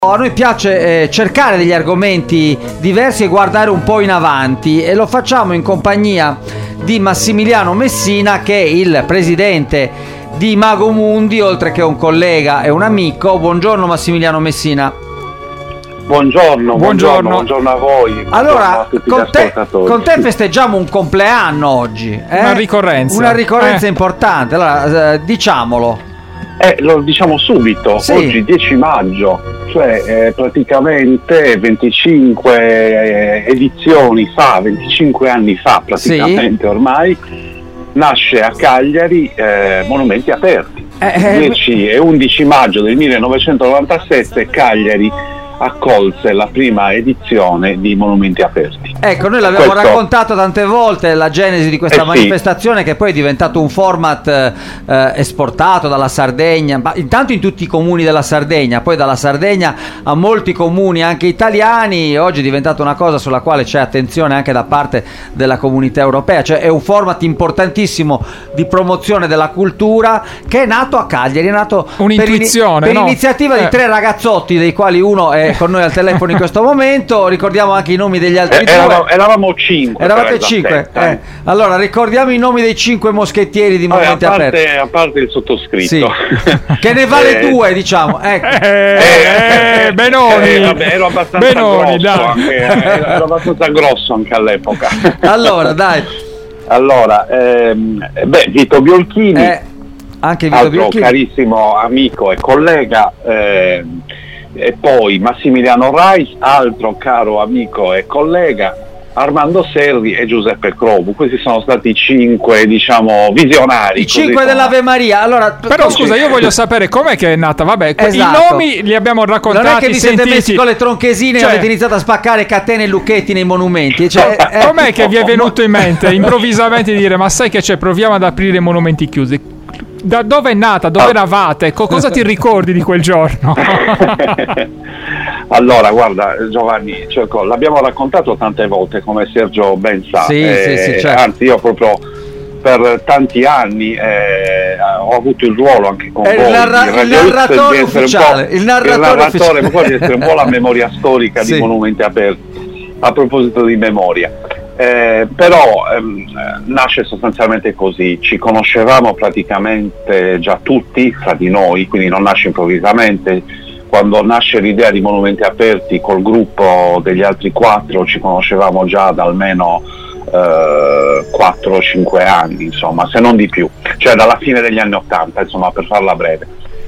A noi piace cercare degli argomenti diversi e guardare un po' in avanti, e lo facciamo in compagnia di Massimiliano Messina, che è il presidente di Imago Mundi, oltre che un collega e un amico. Buongiorno Massimiliano Messina. Buongiorno a voi. Allora, a tutti gli ascoltatori. con te festeggiamo un compleanno oggi. Una ricorrenza. Una ricorrenza importante, allora diciamolo. Lo diciamo subito, sì. Oggi 10 maggio, cioè praticamente 25 edizioni fa, 25 anni fa praticamente, sì. Ormai nasce a Cagliari Monumenti Aperti. 10 e 11 maggio del 1997 Cagliari accolse la prima edizione di Monumenti Aperti. Ecco, noi l'abbiamo raccontato tante volte, la genesi di questa manifestazione, sì. Che poi è diventato un format esportato dalla Sardegna, ma intanto in tutti i comuni della Sardegna, poi dalla Sardegna a molti comuni anche italiani. Oggi è diventata una cosa sulla quale c'è attenzione anche da parte della comunità europea, cioè è un format importantissimo di promozione della cultura che è nato a Cagliari, è nato un'intuizione, per iniziativa di 3 ragazzotti, dei quali uno è con noi al telefono in questo momento. Ricordiamo anche i nomi degli altri due. Eravamo 5. Eravate 5. Allora ricordiamo i nomi dei 5 moschettieri di Monumenti Aperti. A parte il sottoscritto, sì. Che ne vale 2, diciamo. Ecco. Benoni. Ero abbastanza grosso anche all'epoca. Allora, dai. Allora, Vito Biolchini, anche Vito altro Biolchini, carissimo amico e collega. E poi Massimiliano Rais, altro caro amico e collega, Armando Serri e Giuseppe Crobu. Questi sono stati 5, diciamo, visionari. I 5 dell'Ave Maria. Allora, però scusa, io voglio sapere com'è che è nata. Vabbè, esatto. I nomi li abbiamo raccontati. Non è che vi siete sentiti messi con le tronchesine e avete iniziato a spaccare catene e lucchetti nei monumenti. Cioè, com'è che vi è venuto in mente improvvisamente di dire: ma sai che c'è, proviamo ad aprire i monumenti chiusi? Da dove è nata? Dove eravate? Cosa ti ricordi di quel giorno? Allora, guarda Giovanni, l'abbiamo raccontato tante volte, come Sergio ben sa. Sì, certo. Anzi, io proprio per tanti anni ho avuto il ruolo anche con voi il narratore ufficiale, il narratore poi di essere un po' la memoria storica di Monumenti Aperti. A proposito di memoria, però nasce sostanzialmente così. Ci conoscevamo praticamente già tutti fra di noi, quindi non nasce improvvisamente. Quando nasce l'idea di Monumenti Aperti col gruppo degli altri 4 ci conoscevamo già da almeno 4 o 5 anni, insomma, se non di più, cioè dalla fine degli anni 80, insomma, per farla breve.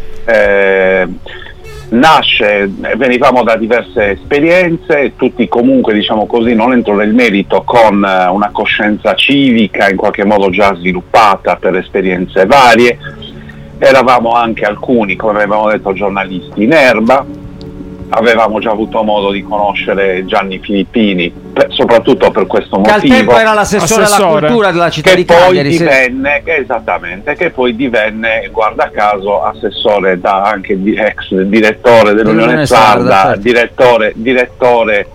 Venivamo da diverse esperienze, tutti comunque, diciamo così, non entro nel merito, con una coscienza civica in qualche modo già sviluppata per esperienze varie. Eravamo anche alcuni, come avevamo detto, giornalisti in erba. Avevamo già avuto modo di conoscere Gianni Filippini, soprattutto per questo motivo. Che al tempo era l'assessore alla cultura della città di Cagliari. Che poi divenne, guarda caso, assessore, anche ex direttore dell'Unione Sarda, certo. direttore,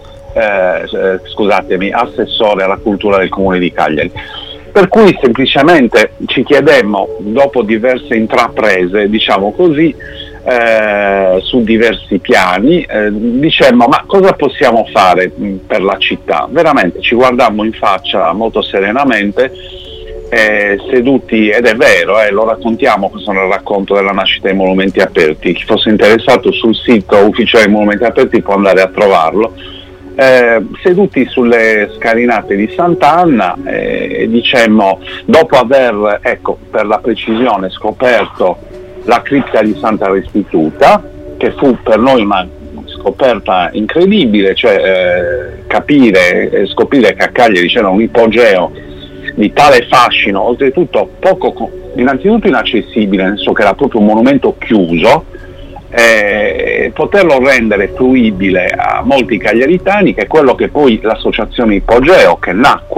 assessore alla cultura del Comune di Cagliari. Per cui semplicemente ci chiedemmo, dopo diverse intraprese, diciamo così, su diversi piani, dicemmo: ma cosa possiamo fare per la città? Veramente ci guardammo in faccia molto serenamente, seduti, ed è vero, lo raccontiamo questo nel racconto della nascita dei Monumenti Aperti. Chi fosse interessato, sul sito ufficiale dei Monumenti Aperti può andare a trovarlo. Seduti sulle scalinate di Sant'Anna, dicemmo, dopo aver, per la precisione, scoperto la cripta di Santa Restituta, che fu per noi una scoperta incredibile, cioè capire e scoprire che a Cagliari c'era un ipogeo di tale fascino, oltretutto innanzitutto inaccessibile, nel senso che era proprio un monumento chiuso, poterlo rendere fruibile a molti cagliaritani, che è quello che poi l'associazione Ipogeo, che nacque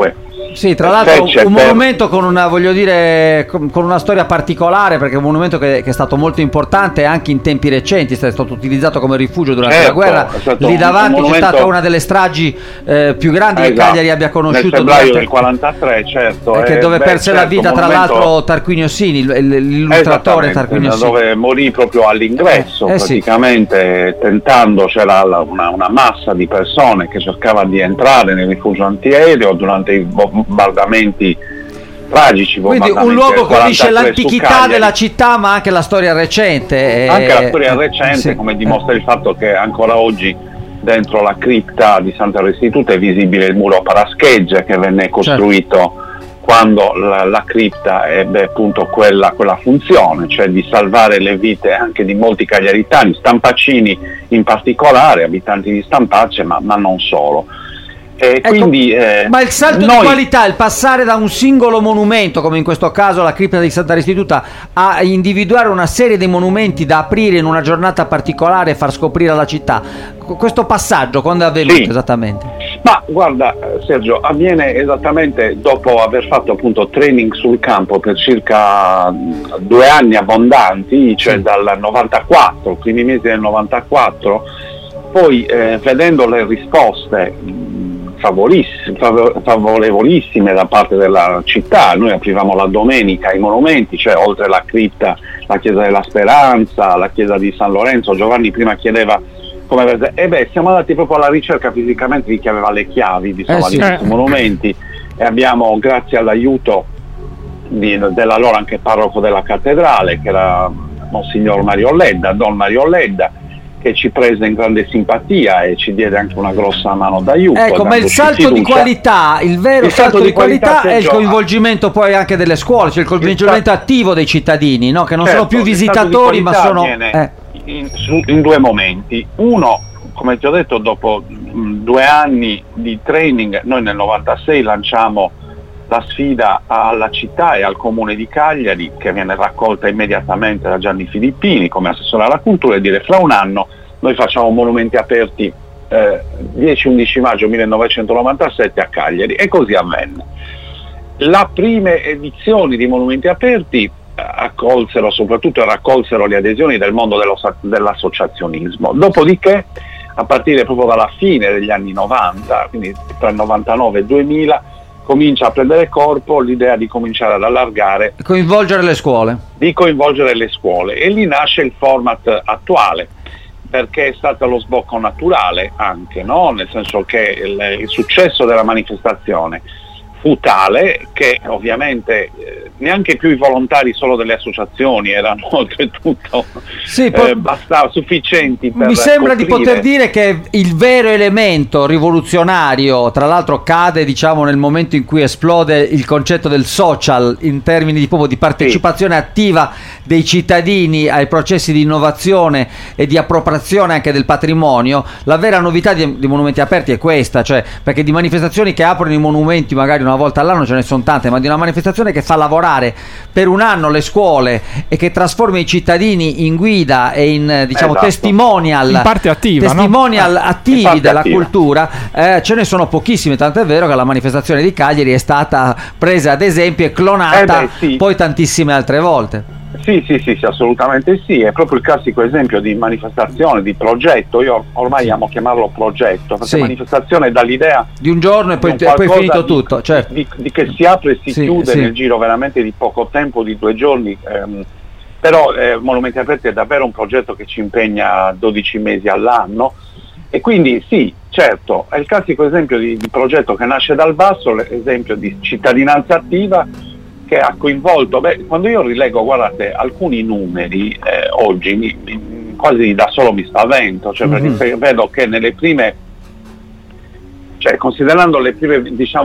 Sì, tra l'altro un monumento con una, voglio dire, con una storia particolare, perché è un monumento che è stato molto importante anche in tempi recenti, è stato utilizzato come rifugio durante la guerra. Lì davanti c'è stata una delle stragi più grandi che Cagliari abbia conosciuto nel febbraio del 43, certo. Dove perse la vita tra l'altro Tarquinio Sini, l'illustratore Tarquinio Sini. Dove morì proprio all'ingresso, praticamente tentando, c'era una massa di persone che cercava di entrare nel rifugio antiaereo durante i bombardamenti tragici. Quindi un luogo che unisce l'antichità della città ma anche la storia recente. Anche la storia recente, come dimostra il fatto che ancora oggi dentro la cripta di Santa Restituta è visibile il muro parascheggia che venne costruito quando la cripta ebbe appunto quella funzione, cioè di salvare le vite anche di molti cagliaritani, stampaccini in particolare, abitanti di Stampacce, ma non solo. Quindi, ma il salto di qualità, il passare da un singolo monumento, come in questo caso la cripta di Santa Restituta, a individuare una serie di monumenti da aprire in una giornata particolare e far scoprire la città, questo passaggio quando è avvenuto esattamente? Ma guarda Sergio, avviene esattamente dopo aver fatto appunto training sul campo per circa 2 anni abbondanti, cioè dal 94, primi mesi del 94, poi vedendo le risposte favorevolissime da parte della città. Noi aprivamo la domenica i monumenti, cioè oltre la cripta, la chiesa della Speranza, la chiesa di San Lorenzo. Giovanni prima chiedeva come siamo andati proprio alla ricerca fisicamente di chi aveva le chiavi di questi monumenti, e abbiamo, grazie all'aiuto dell'allora anche parroco della cattedrale, che era Monsignor Mario Ledda, Don Mario Ledda, che ci prese in grande simpatia e ci diede anche una grossa mano d'aiuto. Ecco, ma il salto di qualità, il vero salto di qualità è il coinvolgimento poi anche delle scuole, cioè il coinvolgimento attivo dei cittadini, no? Che non sono più visitatori, ma sono in 2 momenti. Uno, come ti ho detto, dopo 2 anni di training, noi nel 96 lanciamo la sfida alla città e al comune di Cagliari, che viene raccolta immediatamente da Gianni Filippini come assessore alla cultura, e dire: fra un anno noi facciamo monumenti aperti 10-11 maggio 1997 a Cagliari, e così avvenne. Le prime edizioni di monumenti aperti raccolsero le adesioni del mondo dell'associazionismo, dopodiché a partire proprio dalla fine degli anni 90, quindi tra il 99 e il 2000, comincia a prendere corpo l'idea di cominciare ad allargare, coinvolgere le scuole, e lì nasce il format attuale, perché è stato lo sbocco naturale anche, no? Nel senso che il successo della manifestazione fu tale che ovviamente neanche più i volontari solo delle associazioni erano oltretutto sufficienti per mi sembra coprire. Di poter dire che il vero elemento rivoluzionario, tra l'altro, cade nel momento in cui esplode il concetto del social in termini proprio di partecipazione attiva dei cittadini ai processi di innovazione e di appropriazione anche del patrimonio. La vera novità di monumenti aperti è questa, cioè, perché di manifestazioni che aprono i monumenti magari una volta all'anno ce ne sono tante, ma di una manifestazione che fa lavorare per un anno le scuole e che trasforma i cittadini in guida e in testimonial, in parte attiva, attivi della cultura, ce ne sono pochissime, tanto è vero che la manifestazione di Cagliari è stata presa ad esempio e clonata poi tantissime altre volte. Sì, assolutamente sì, è proprio il classico esempio di manifestazione, di progetto. Io ormai amo chiamarlo progetto, perché manifestazione è dall'idea di un giorno e poi finito tutto, certo. di che si apre e si chiude nel giro veramente di poco tempo, di 2 giorni, però Monumenti Aperti è davvero un progetto che ci impegna 12 mesi all'anno, e quindi sì, certo, è il classico esempio di progetto che nasce dal basso, l'esempio di cittadinanza attiva che ha coinvolto, quando io rilego, guardate, alcuni numeri oggi quasi da solo mi spavento, cioè perché vedo che nelle prime, cioè considerando le prime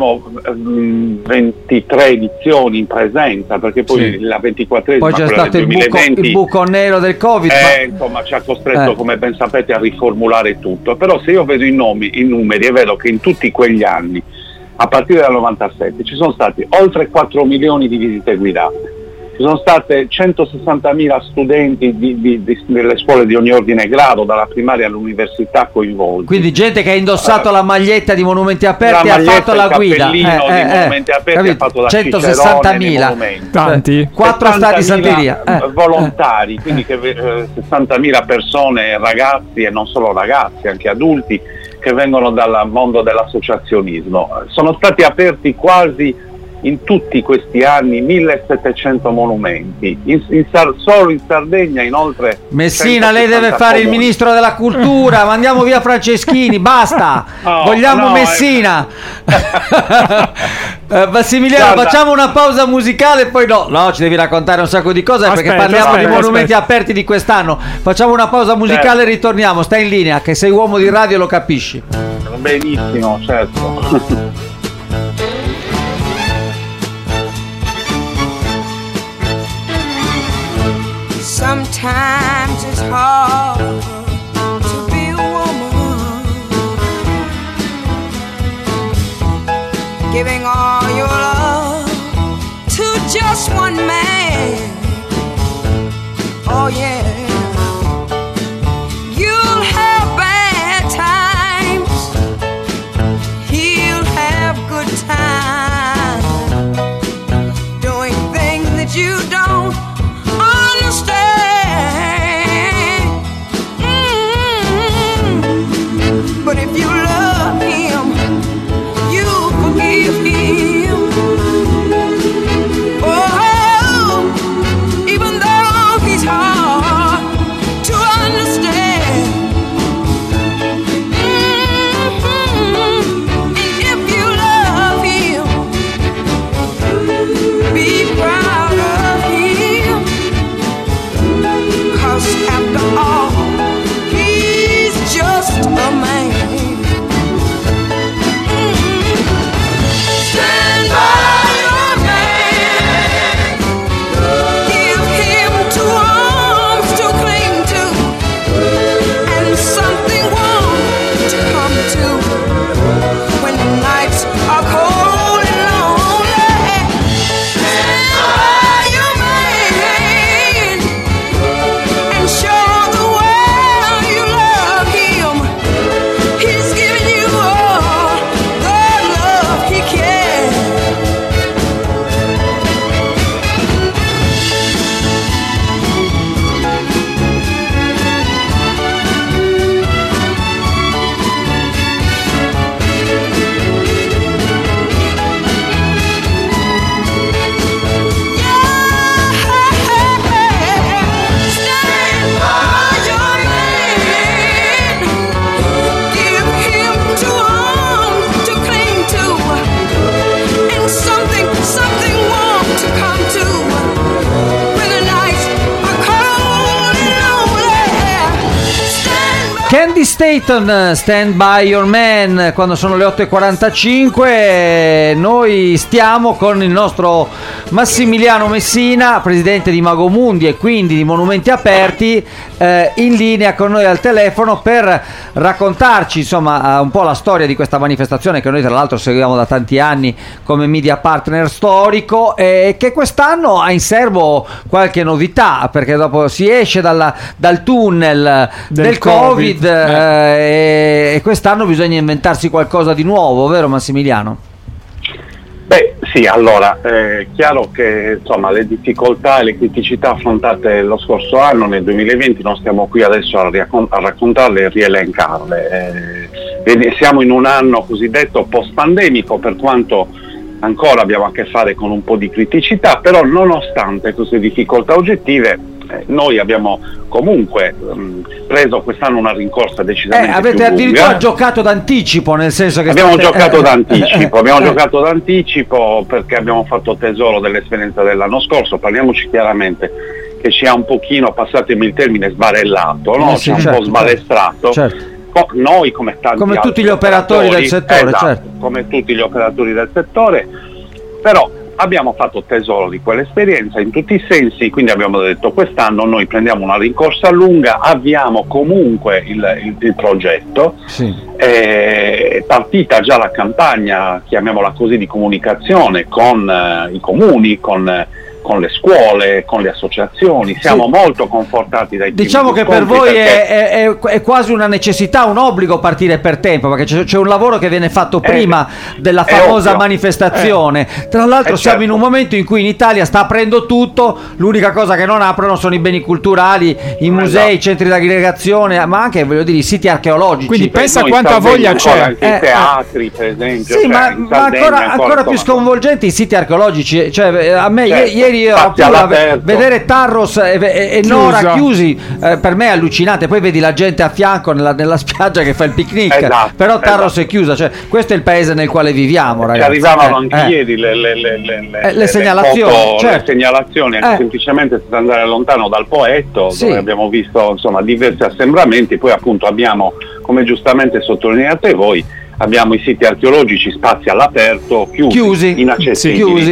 23 edizioni in presenza, perché poi la 24esima, poi c'è stato il buco nero del Covid, insomma ci ha costretto come ben sapete a riformulare tutto. Però se io vedo i numeri, e vedo che in tutti quegli anni, a partire dal 97, ci sono stati oltre 4 milioni di visite guidate, ci sono state 160.000 studenti delle scuole di ogni ordine e grado, dalla primaria all'università, coinvolti. Quindi gente che ha indossato la maglietta di Monumenti Aperti e ha fatto la guida. Di Monumenti Aperti, ha fatto da 160.000. Tanti. 4 stati Santeria. Volontari, quindi 60.000 persone, ragazzi e non solo ragazzi, anche adulti, che vengono dal mondo dell'associazionismo. Sono stati aperti quasi in tutti questi anni 1700 monumenti, solo in Sardegna inoltre. Messina, lei deve fare il ministro della cultura, mandiamo via Franceschini, basta, vogliamo Messina. Massimiliano, guarda, facciamo una pausa musicale e poi no, ci devi raccontare un sacco di cose, perché parliamo di monumenti aperti di quest'anno. Facciamo una pausa musicale e ritorniamo, stai in linea, che sei uomo di radio, lo capisci. Benissimo, certo. Sometimes it's hard to be a woman, giving all your love to just one man. Oh yeah, you'll have bad times, he'll have good times, doing things that you don't understand. But if you love him, you forgive him. Oh, even though he's hard to understand. And if you love him, be proud of him. 'Cause after all, he's just a man. Stand by your man. Give him 2 arms to cling to, and something warm to come to when the nights are cold and lonely. Stand by your man and show the world you love him. He's giving you all the love he can. Stand by your man. Give him 2 arms to cling to, and something warm to come to when the nights are cold and lonely. Stand by. Candy Staton, Stand By Your Man, quando sono le 8:45, noi stiamo con il nostro Massimiliano Messina, presidente di Magomundi e quindi di Monumenti Aperti, in linea con noi al telefono per raccontarci insomma un po' la storia di questa manifestazione che noi tra l'altro seguiamo da tanti anni come media partner storico, e che quest'anno ha in serbo qualche novità, perché dopo si esce dal tunnel del Covid. E quest'anno bisogna inventarsi qualcosa di nuovo, vero Massimiliano? Beh sì, allora è chiaro che insomma le difficoltà e le criticità affrontate lo scorso anno, nel 2020, non stiamo qui adesso a raccontarle e rielencarle. Siamo in un anno cosiddetto post-pandemico, per quanto ancora abbiamo a che fare con un po' di criticità, però nonostante queste difficoltà oggettive noi abbiamo comunque preso quest'anno una rincorsa decisamente avete più addirittura lunga. Giocato d'anticipo, nel senso che abbiamo giocato d'anticipo perché abbiamo fatto tesoro dell'esperienza dell'anno scorso. Parliamoci chiaramente, che ci ha un pochino, passatemi il termine, sbarellato, no? Sì, un po' sbalestrato. Certo. Noi come tanti come altri tutti gli operatori del settore, esatto, certo. come tutti gli operatori del settore, però abbiamo fatto tesoro di quell'esperienza in tutti i sensi, quindi abbiamo detto quest'anno noi prendiamo una rincorsa lunga, avviamo comunque il progetto, sì. È partita già la campagna, chiamiamola così, di comunicazione con i comuni, con con le scuole, con le associazioni. Siamo molto confortati dai diciamo che per voi è quasi una necessità, un obbligo partire per tempo, perché c'è un lavoro che viene fatto prima della famosa manifestazione. Tra l'altro siamo in un momento in cui in Italia sta aprendo tutto, l'unica cosa che non aprono sono i beni culturali, i musei, i centri di aggregazione, ma anche, voglio dire, i siti archeologici. Quindi pensa quanta voglia c'è. Anche i teatri, per esempio. Sì, ma ancora più sconvolgenti i siti archeologici. Cioè, a me ieri io vedere Tarros e Nora chiusi, per me è allucinante. Poi vedi la gente a fianco nella spiaggia che fa il picnic, però Tarros è chiusa. Cioè, questo è il paese nel quale viviamo, ragazzi. Arrivavano anche ieri le segnalazioni, le segnalazioni, semplicemente senza andare lontano dal Poetto, dove abbiamo visto insomma diversi assembramenti. Poi appunto abbiamo, come giustamente sottolineate voi, abbiamo i siti archeologici, spazi all'aperto chiusi, inaccessibili.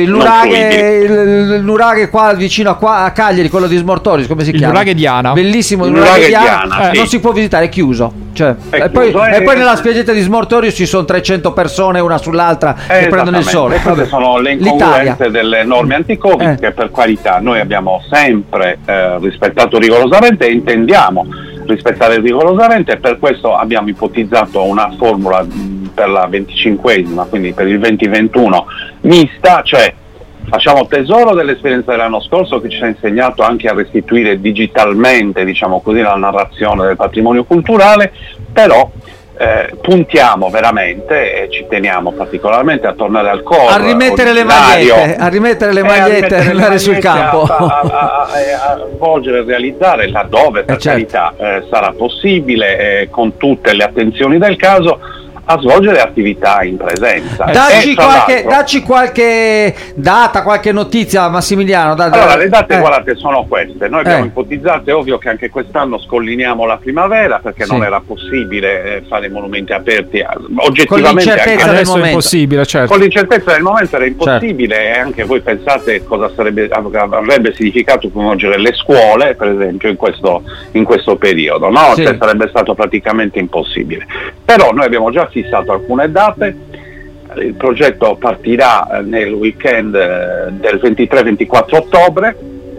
Il nuraghe qua vicino a Cagliari, quello di Smortoris, come si chiama? Il nuraghe Diana. Bellissimo, il nuraghe Diana, non si può visitare, è chiuso. Cioè, e poi nella spiaggetta di Smortoris ci sono 300 persone una sull'altra che prendono il sole. Queste sono le incongruenze delle norme anti-Covid che, per qualità, noi abbiamo sempre rispettato rigorosamente e intendiamo rispettare rigorosamente, e per questo abbiamo ipotizzato una formula per la 25esima, quindi per il 2021 mista, cioè facciamo tesoro dell'esperienza dell'anno scorso che ci ha insegnato anche a restituire digitalmente, diciamo così, la narrazione del patrimonio culturale, però puntiamo veramente e ci teniamo particolarmente a tornare al core, a rimettere le magliette, andare sul campo, a svolgere e realizzare laddove per carità sarà possibile, con tutte le attenzioni del caso, a svolgere attività in presenza. Dacci qualche data, qualche notizia, Massimiliano. Allora, le date, guardate, sono queste. Noi abbiamo ipotizzato, è ovvio che anche quest'anno scolliniamo la primavera, perché non era possibile fare monumenti aperti oggettivamente. Con l'incertezza del momento. È impossibile, certo. Con l'incertezza del momento era impossibile, e anche voi pensate cosa avrebbe significato coinvolgere le scuole, per esempio, in questo periodo, no? Cioè, sarebbe stato praticamente impossibile. Però noi abbiamo già fissato alcune date. Il progetto partirà nel weekend del 23-24 ottobre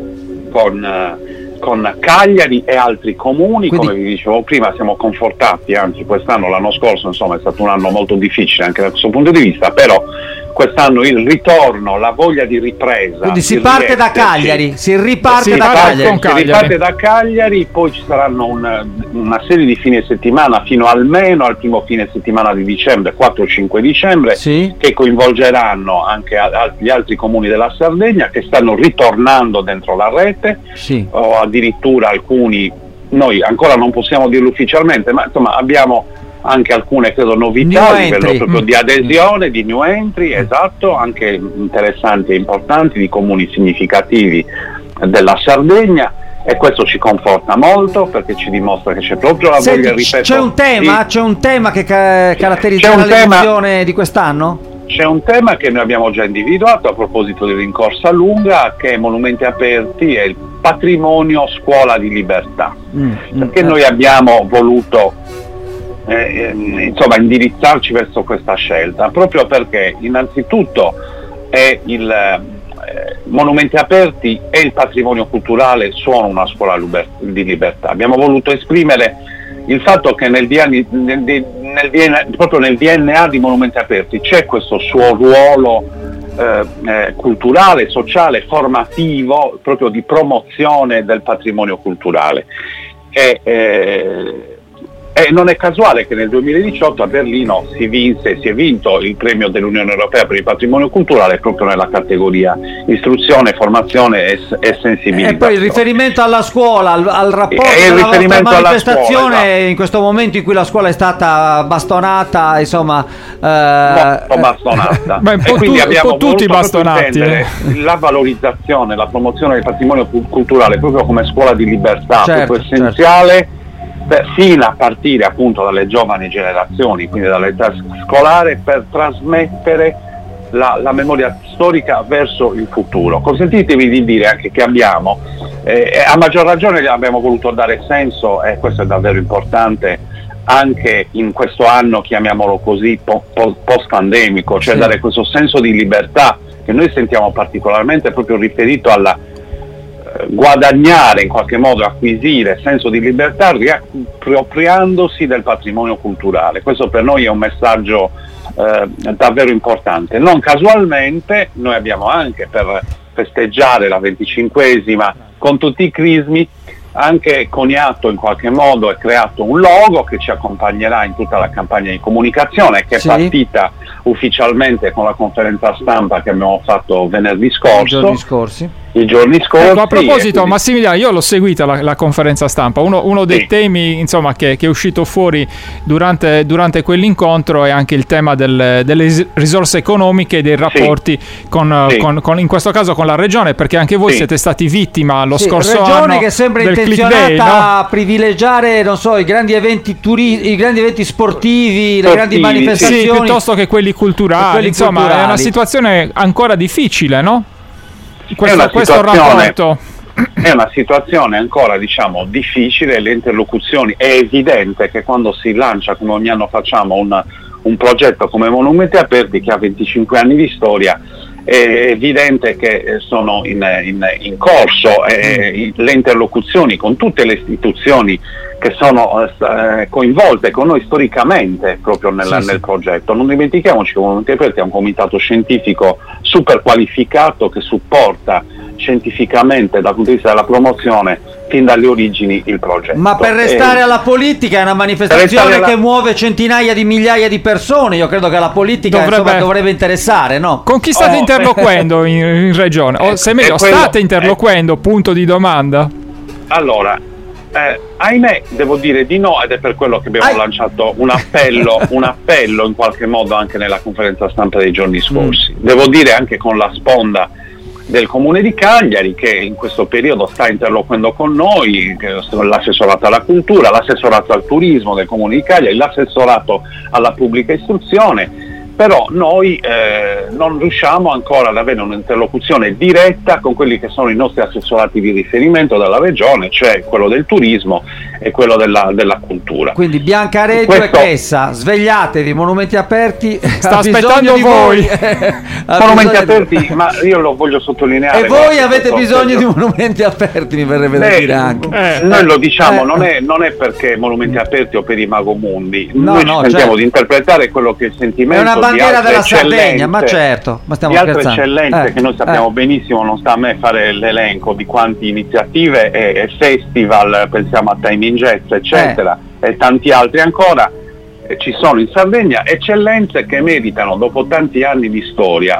con Cagliari e altri comuni. Quindi, come vi dicevo prima, siamo confortati, anzi quest'anno, l'anno scorso insomma è stato un anno molto difficile anche da questo punto di vista, però quest'anno il ritorno, la voglia di ripresa. Quindi si parte da Cagliari, si riparte da Cagliari, poi ci saranno una serie di fine settimana fino almeno al primo fine settimana di dicembre, 4-5 dicembre, che coinvolgeranno anche gli altri comuni della Sardegna che stanno ritornando dentro la rete, o addirittura alcuni, noi ancora non possiamo dirlo ufficialmente, ma insomma abbiamo anche alcune, credo, novità a livello proprio di adesione, di new entry, anche interessanti e importanti, di comuni significativi della Sardegna, e questo ci conforta molto perché ci dimostra che c'è proprio la voglia, ripeto. C'è un tema che caratterizzerà l'edizione di quest'anno? C'è un tema che noi abbiamo già individuato a proposito di Rincorsa Lunga, che è Monumenti Aperti e il patrimonio scuola di libertà, perché noi abbiamo voluto indirizzarci verso questa scelta, proprio perché innanzitutto è Monumenti Aperti e il patrimonio culturale sono una scuola di libertà. Abbiamo voluto esprimere il fatto che proprio nel DNA di Monumenti Aperti c'è questo suo ruolo culturale, sociale, formativo, proprio di promozione del patrimonio culturale. E non è casuale che nel 2018 a Berlino si è vinto il premio dell'Unione Europea per il patrimonio culturale proprio nella categoria istruzione, formazione e sensibilità. E poi il riferimento alla scuola, al rapporto della manifestazione, scuola, in questo momento in cui la scuola è stata bastonata, insomma, molto bastonata. E quindi abbiamo tutti bastonati. La valorizzazione, la promozione del patrimonio culturale proprio come scuola di libertà, proprio essenziale. Fino a partire appunto dalle giovani generazioni, quindi dall'età scolare, per trasmettere la memoria storica verso il futuro. Consentitemi di dire anche che abbiamo, a maggior ragione abbiamo voluto dare senso, e questo è davvero importante, anche in questo anno, chiamiamolo così, post-pandemico, cioè dare questo senso di libertà che noi sentiamo particolarmente proprio riferito alla guadagnare, in qualche modo acquisire senso di libertà riappropriandosi del patrimonio culturale. Questo per noi è un messaggio davvero importante. Non casualmente noi abbiamo anche, per festeggiare la 25esima con tutti i crismi, anche coniato in qualche modo e creato un logo che ci accompagnerà in tutta la campagna di comunicazione, che è partita ufficialmente con la conferenza stampa che abbiamo fatto venerdì scorso. I giorni scorsi. Ecco, a proposito, Massimiliano, io l'ho seguita la conferenza stampa. Uno dei temi, insomma, che è uscito fuori durante quell'incontro è anche il tema delle risorse economiche e dei rapporti con in questo caso con la regione, perché anche voi siete stati vittima lo scorso anno. Regione che sembra intenzionata a privilegiare, non so, i grandi eventi i grandi eventi sportivi, le grandi manifestazioni, piuttosto che quelli culturali. Insomma, è una situazione ancora difficile, no? Questo rapporto è una situazione ancora, diciamo, difficile. Le interlocuzioni, è evidente che quando si lancia, come ogni anno facciamo, un progetto come Monumenti Aperti che ha 25 anni di storia, è evidente che sono in corso le interlocuzioni con tutte le istituzioni che sono coinvolte con noi storicamente proprio nel progetto. Non dimentichiamoci che Monumenti Aperti è un comitato scientifico super qualificato che supporta scientificamente dal punto di vista della promozione fin dalle origini il progetto. Ma per restare alla politica, è una manifestazione che muove centinaia di migliaia di persone. Io credo che la politica dovrebbe interessare, no? Con chi state interloquendo in regione? O se meglio, state interloquendo, punto di domanda? Allora, ahimè, devo dire di no, ed è per quello che abbiamo lanciato un appello in qualche modo anche nella conferenza stampa dei giorni scorsi. Devo dire anche con la sponda del Comune di Cagliari, che in questo periodo sta interloquendo con noi, l'assessorato alla cultura, l'assessorato al turismo del Comune di Cagliari, l'assessorato alla pubblica istruzione. Però noi non riusciamo ancora ad avere un'interlocuzione diretta con quelli che sono i nostri assessorati di riferimento della regione, cioè quello del turismo e quello della cultura. Quindi Biancareggio e Cressa, svegliatevi, Monumenti Aperti sta aspettando voi. Monumenti Aperti, ma io lo voglio sottolineare. E voi avete bisogno di Monumenti Aperti, mi verrebbe da dire anche. Noi lo diciamo, non è perché Monumenti Aperti o per i Magomundi, noi ci sentiamo di interpretare quello che è il sentimento bandiera della Sardegna, ma certo, ma stiamo di altre eccellenze che noi sappiamo benissimo. Non sta a me fare l'elenco di quante iniziative e festival, pensiamo a Timing Jazz, eccetera, e tanti altri ancora ci sono in Sardegna, eccellenze che meritano, dopo tanti anni di storia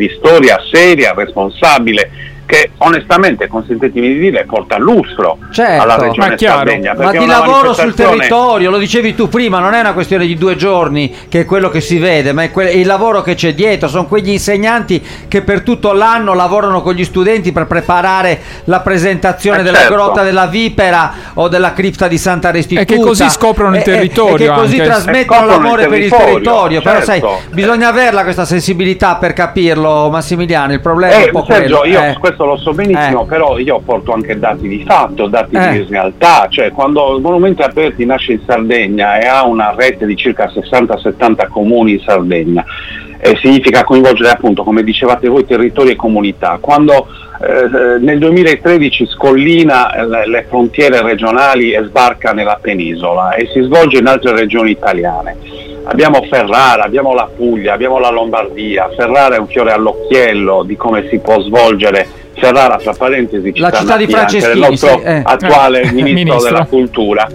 seria, responsabile, che onestamente, consentitemi di dire, porta lustro alla regione Sardegna. Ma di lavoro sul territorio, lo dicevi tu prima, non è una questione di 2 giorni che è quello che si vede, ma è il lavoro che c'è dietro. Sono quegli insegnanti che per tutto l'anno lavorano con gli studenti per preparare la presentazione della grotta della Vipera o della cripta di Santa Restituta, e che così scoprono il territorio, e che così trasmettono l'amore per il territorio. Però sai, bisogna averla questa sensibilità per capirlo, Massimiliano. Il problema è un po' Sergio, quello. Io questo lo so benissimo, però io porto anche dati di fatto, dati di realtà. Cioè, quando Monumenti Aperti nasce in Sardegna e ha una rete di circa 60-70 comuni in Sardegna, significa coinvolgere, appunto, come dicevate voi, territori e comunità. Quando nel 2013 scollina le frontiere regionali e sbarca nella penisola e si svolge in altre regioni italiane. Abbiamo Ferrara, abbiamo la Puglia, abbiamo la Lombardia. Ferrara è un fiore all'occhiello di come si può svolgere. Ferrara, tra parentesi, la città di Franceschini, il nostro attuale ministro della cultura.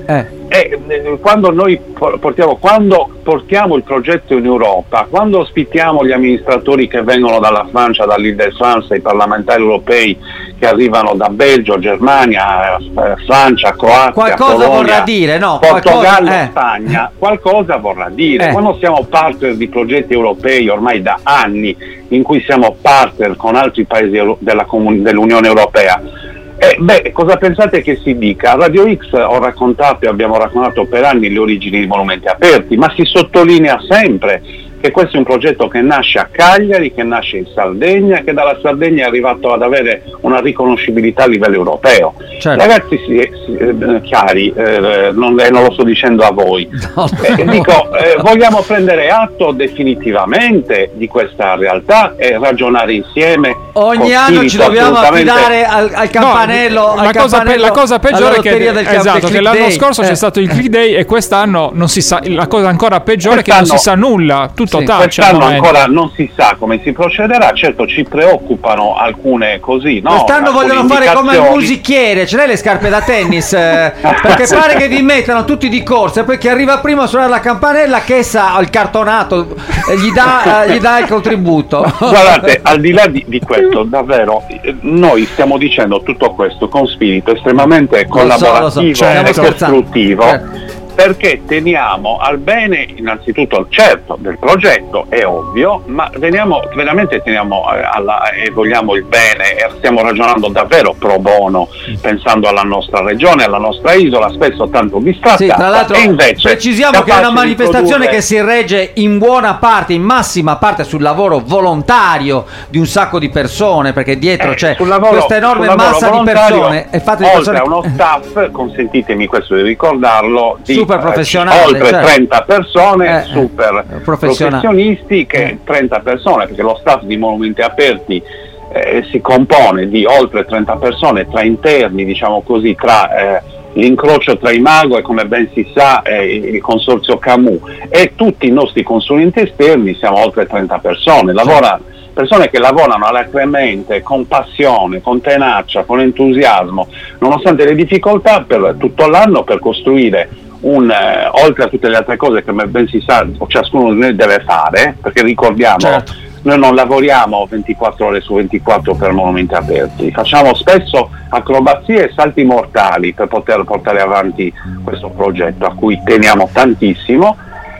Quando noi portiamo il progetto in Europa, quando ospitiamo gli amministratori che vengono dalla Francia, dall'Île-de-France, i parlamentari europei che arrivano da Belgio, Germania, Francia, Croazia, qualcosa Polonia, vorrà dire, no? Portogallo, Spagna, qualcosa vorrà dire. Quando siamo partner di progetti europei ormai da anni, in cui siamo partner con altri paesi dell'Unione Europea, cosa pensate che si dica? A Radio X abbiamo raccontato per anni le origini dei Monumenti Aperti, ma si sottolinea sempre che questo è un progetto che nasce a Cagliari, che nasce in Sardegna, che dalla Sardegna è arrivato ad avere una riconoscibilità a livello europeo. Certo. Ragazzi chiari, non lo sto dicendo a voi, dico, vogliamo prendere atto definitivamente di questa realtà e ragionare insieme. Ogni anno ci dobbiamo affidare al campanello. No, la cosa peggiore è che l'anno scorso c'è stato il Click Day e quest'anno non si sa. La cosa ancora peggiore è che non si sa nulla, tutto tace. Quest'anno ancora non si sa come si procederà. Certo, ci preoccupano alcune così, no? Quest'anno vogliono fare come il musichiere, ce l'hai le scarpe da tennis? Perché pare che vi mettano tutti di corsa e poi chi arriva prima a suonare la campanella, che sa il cartonato, gli dà il contributo. Guardate, al di là di questo, davvero, noi stiamo dicendo tutto questo con spirito estremamente collaborativo e costruttivo. Certo. Perché teniamo al bene innanzitutto, certo, del progetto, è ovvio, ma veramente teniamo e vogliamo il bene e stiamo ragionando davvero pro bono, pensando alla nostra regione, alla nostra isola, spesso tanto distratta. Sì, tra l'altro e invece precisiamo che è una manifestazione che si regge in buona parte, in massima parte, sul lavoro volontario di un sacco di persone, perché dietro c'è questa enorme massa di persone. Oltre a uno staff, consentitemi questo di ricordarlo, di professionale, oltre 30 persone super professionisti, che 30 persone, perché lo staff di Monumenti Aperti si compone di oltre 30 persone tra interni, diciamo così, tra l'incrocio tra Imago e, come ben si sa, il consorzio Camus e tutti i nostri consulenti esterni. Siamo oltre 30 persone, persone che lavorano alacremente, con passione, con tenacia, con entusiasmo, nonostante le difficoltà, per tutto l'anno, per costruire oltre a tutte le altre cose che ben si sa ciascuno di noi deve fare, perché ricordiamo, certo, noi non lavoriamo 24 ore su 24 per Monumenti Aperti, facciamo spesso acrobazie e salti mortali per poter portare avanti questo progetto a cui teniamo tantissimo,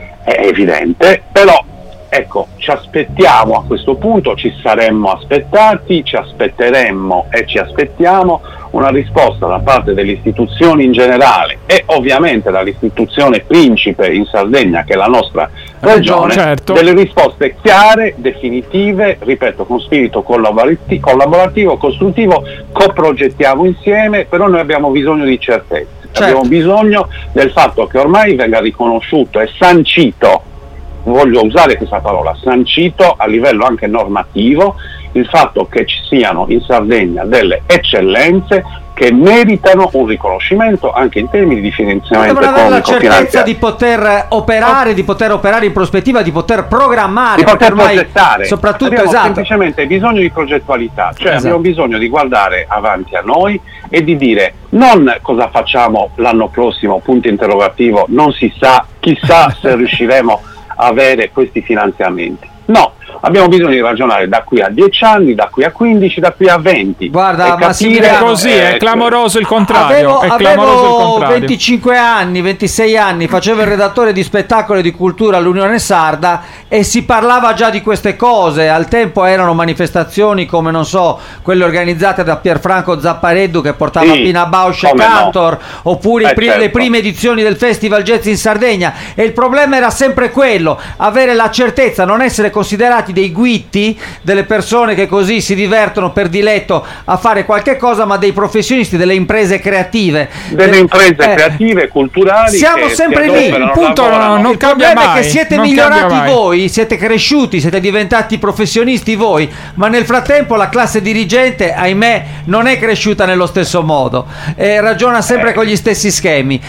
è evidente, però ecco, ci aspettiamo a questo punto, ci saremmo aspettati, ci aspetteremmo e ci aspettiamo una risposta da parte delle istituzioni in generale e ovviamente dall'istituzione principe in Sardegna, che è la nostra regione, certo, delle risposte chiare, definitive, ripeto, con spirito collaborativo, costruttivo, coprogettiamo insieme, però noi abbiamo bisogno di certezze, certo, abbiamo bisogno del fatto che ormai venga riconosciuto e sancito, voglio usare questa parola, sancito a livello anche normativo, il fatto che ci siano in Sardegna delle eccellenze che meritano un riconoscimento anche in termini di finanziamento economico, avere la certezza di poter operare, in prospettiva, di poter programmare, di poter progettare. Soprattutto, abbiamo semplicemente bisogno di progettualità, cioè abbiamo bisogno di guardare avanti a noi e di dire non cosa facciamo l'anno prossimo, punto interrogativo, non si sa, chissà se riusciremo a avere questi finanziamenti. No, abbiamo bisogno di ragionare da qui a 10 anni, da qui a 15, da qui a 20. Guarda, ma è così, è clamoroso il contrario. Avevo 25 anni, 26 anni, facevo il redattore di spettacolo e di cultura all'Unione Sarda e si parlava già di queste cose. Al tempo erano manifestazioni come, non so, quelle organizzate da Pierfranco Zappareddu che portava Pina Bausch e Cantor, oppure le prime edizioni del Festival Jazz in Sardegna, e il problema era sempre quello, avere la certezza, non essere considerati dei guitti, delle persone che così si divertono per diletto a fare qualche cosa, ma dei professionisti, delle imprese creative, creative, culturali. Siamo sempre lì, il punto non cambia mai. Il problema è che siete migliorati voi, siete cresciuti, siete diventati professionisti voi, ma nel frattempo la classe dirigente, ahimè, non è cresciuta nello stesso modo e ragiona sempre con gli stessi schemi.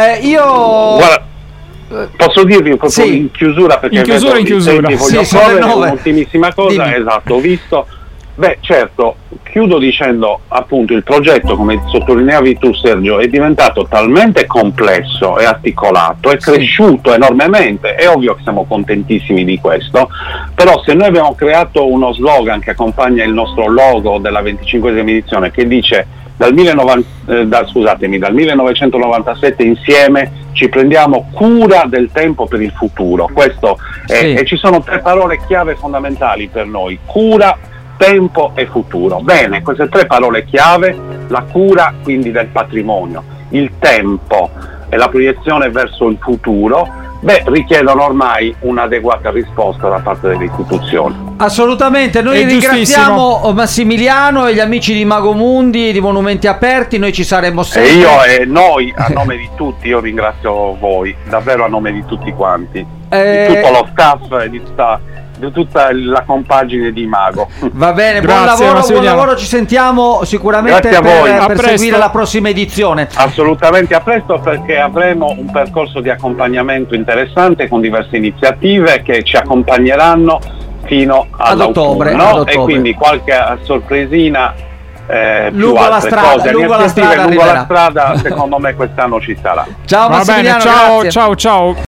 Guarda, posso dirvi proprio in chiusura, perché in chiusura. Voglio correre un'ultimissima cosa. Dimmi. Esatto, ho visto. Certo, chiudo dicendo, appunto, il progetto, come sottolineavi tu, Sergio, è diventato talmente complesso e articolato, è cresciuto enormemente. È ovvio che siamo contentissimi di questo, però se noi abbiamo creato uno slogan che accompagna il nostro logo della 25esima edizione, che dice dal 1997 insieme ci prendiamo cura del tempo per il futuro. Questo e ci sono 3 parole chiave fondamentali per noi: cura, tempo e futuro. Bene, queste 3 parole chiave, la cura quindi del patrimonio, il tempo e la proiezione verso il futuro, richiedono ormai un'adeguata risposta da parte delle istituzioni. Assolutamente, noi ringraziamo Massimiliano e gli amici di Magomundi, di Monumenti Aperti, noi ci saremo sempre. E io e noi, a nome di tutti, io ringrazio voi, davvero a nome di tutti quanti, di tutto lo staff e di tutta la compagine di Mago. Va bene, buon lavoro, ci sentiamo sicuramente per seguire la prossima edizione. Assolutamente, a presto, perché avremo un percorso di accompagnamento interessante con diverse iniziative che ci accompagneranno fino ad ottobre, no? E quindi qualche sorpresina lungo la strada secondo me quest'anno ci sarà. Ciao Massimiliano, ciao.